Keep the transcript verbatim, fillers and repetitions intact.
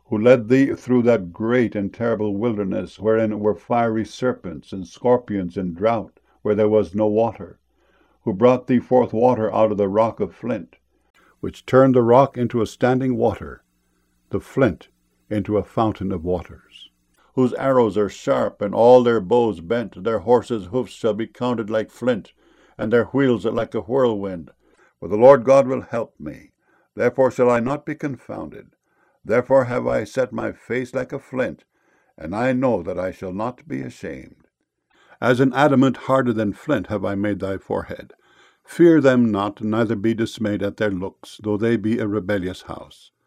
who led thee through that great and terrible wilderness, wherein were fiery serpents and scorpions and drought, where there was no water, who brought thee forth water out of the rock of flint, which turned the rock into a standing water, the flint into a fountain of waters, whose arrows are sharp, and all their bows bent. Their horses' hoofs shall be counted like flint, and their wheels like a whirlwind. For the Lord God will help me, therefore shall I not be confounded. Therefore have I set my face like a flint, and I know that I shall not be ashamed. As an adamant harder than flint have I made thy forehead. Fear them not, neither be dismayed at their looks, though they be a rebellious house.